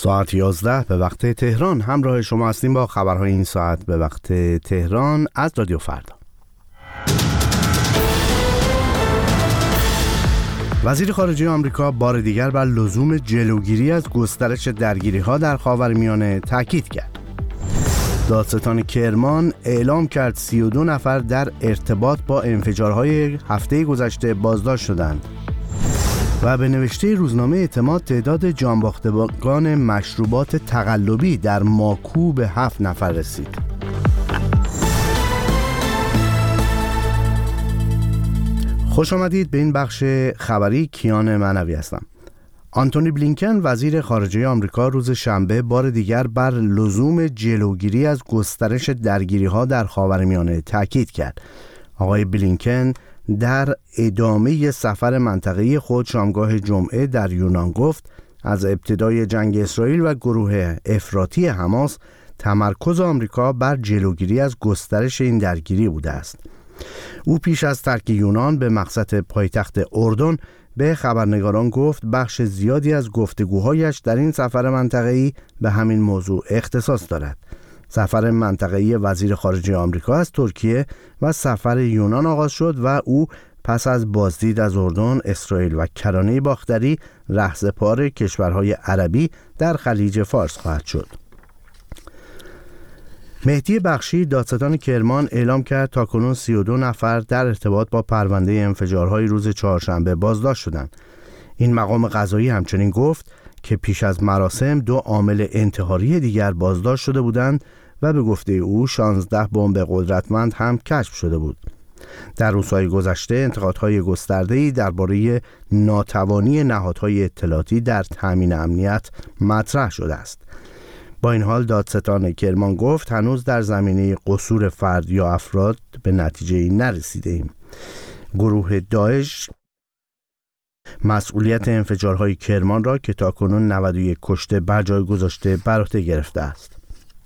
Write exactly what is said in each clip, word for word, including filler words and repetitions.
ساعت یازده به وقت تهران همراه شما هستیم با خبرهای این ساعت به وقت تهران از رادیو فردا. وزیر خارجه آمریکا بار دیگر بر لزوم جلوگیری از گسترش درگیری‌ها در خاورمیانه تاکید کرد. دادستان کرمان اعلام کرد سی و دو نفر در ارتباط با انفجارهای هفته گذشته بازداشت شدند. و به نوشته روزنامه اعتماد تعداد جانباختگان مشروبات تقلبی در ماکو به هفت نفر رسید. خوش آمدید به این بخش خبری. کیان معنوی هستم. آنتونی بلینکن وزیر خارجه آمریکا روز شنبه بار دیگر بر لزوم جلوگیری از گسترش درگیری‌ها در خاورمیانه تاکید کرد. آقای بلینکن در ادامه سفر منطقه‌ای خود شامگاه جمعه در یونان گفت از ابتدای جنگ اسرائیل و گروه افراطی حماس تمرکز آمریکا بر جلوگیری از گسترش این درگیری بوده است. او پیش از ترک یونان به مقصد پایتخت اردن به خبرنگاران گفت بخش زیادی از گفتگوهایش در این سفر منطقه‌ای به همین موضوع اختصاص دارد. سفر منطقه‌ای وزیر خارجه آمریکا از ترکیه و سفر یونان آغاز شد و او پس از بازدید از اردن، اسرائیل و کرانه باختری رهسپار کشورهای عربی در خلیج فارس خواهد شد. مهدی بخشی دادستان کرمان اعلام کرد تاکنون سی و دو نفر در ارتباط با پرونده انفجارهای روز چهارشنبه بازداشت شدند. این مقام قضایی همچنین گفت که پیش از مراسم دو عامل انتحاری دیگر بازداشت شده بودند و به گفته او شانزده بمب قدرتمند هم کشف شده بود. در روزهای گذشته انتقادهای گسترده‌ای درباره ناتوانی نهادهای اطلاعاتی در تامین امنیت مطرح شده است. با این حال دادستان کرمان گفت هنوز در زمینه قصور فرد یا افراد به نتیجه‌ای نرسیده ایم. گروه داعش مسئولیت انفجارهای کرمان را که تاکنون نود و یک کشته بر جای گذاشته بر عهده گرفته است.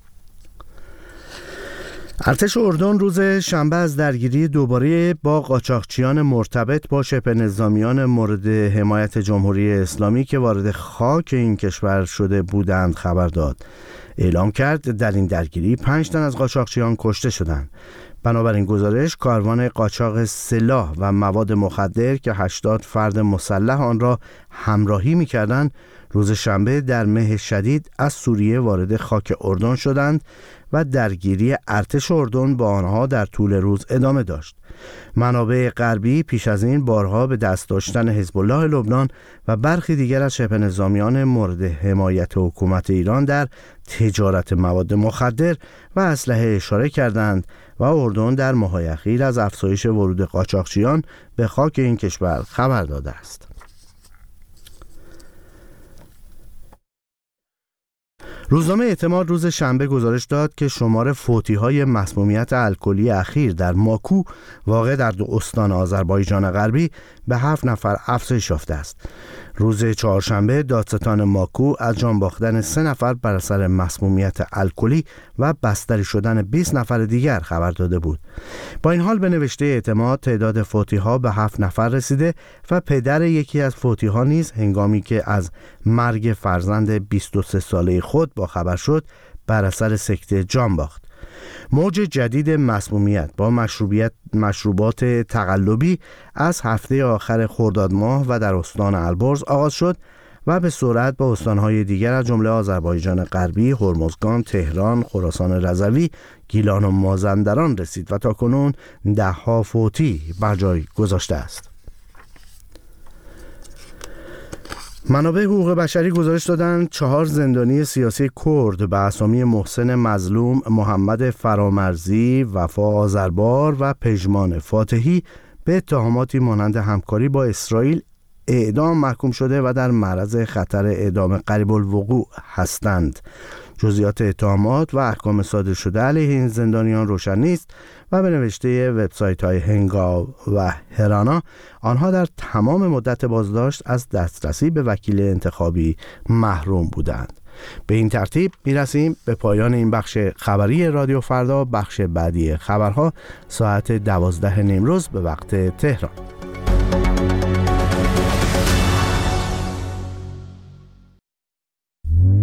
ارتش اردن روز شنبه از درگیری دوباره با قاچاقچیان مرتبط با شبه نظامیان مورد حمایت جمهوری اسلامی که وارد خاک این کشور شده بودند خبر داد. اعلام کرد در این درگیری پنج تن از قاچاقچیان کشته شدند. بنابراین گزارش کاروان قاچاق سلاح و مواد مخدر که هشتاد فرد مسلح آن را همراهی می‌کردند روز شنبه در مه شدید از سوریه وارد خاک اردن شدند و درگیری ارتش اردن با آنها در طول روز ادامه داشت. منابع غربی پیش از این بارها به دست داشتن حزب الله لبنان و برخی دیگر از شبه نظامیان مورد حمایت حکومت ایران در تجارت مواد مخدر و اسلحه اشاره کردند و اردن در ماه‌های اخیر از افزایش ورود قاچاقچیان به خاک این کشور خبر داده است. روزنامه اعتماد روز شنبه گزارش داد که شمار فوتی‌های مسمومیت الکلی اخیر در ماکو واقع در دو استان آذربایجان غربی به هفت نفر افزایش یافته است. روز چهارشنبه دادستان ماکو از جان باختن سه نفر بر اثر مسمومیت الکلی و بستری شدن بیست نفر دیگر خبر داده بود. با این حال به نوشته اعتماد تعداد فوتی‌ها به هفت نفر رسیده و پدر یکی از فوتی‌ها نیز هنگامی که از مرگ فرزند بیست و سه ساله خود با خبر شد بر اثر سکته جان باخت. موج جدید مسمومیت با مشروبیت مشروبات تقلبی از هفته آخر خرداد ماه و در استان البرز آغاز شد و به سرعت با استانهای دیگر از جمله آذربایجان غربی، هرمزگان، تهران، خراسان رضوی، گیلان و مازندران رسید و تاکنون ده ها فوتی بر جای گذاشته است. منابع حقوق بشری گزارش دادند چهار زندانی سیاسی کرد به اسامی محسن مظلوم، محمد فرامرزی، وفا آذربار و پژمان فاتحی به اتهاماتی مانند همکاری با اسرائیل اعدام محکوم شده و در معرض خطر اعدام قریب الوقوع هستند. جزئیات اتهامات و احکام صادر شده علیه این زندانیان روشن نیست و به نوشته وبسایت‌های هنگاو و هرانا آنها در تمام مدت بازداشت از دسترسی به وکیل انتخابی محروم بودند. به این ترتیب میرسیم به پایان این بخش خبری رادیو فردا. بخش بعدی خبرها ساعت دوازده نیمروز به وقت تهران.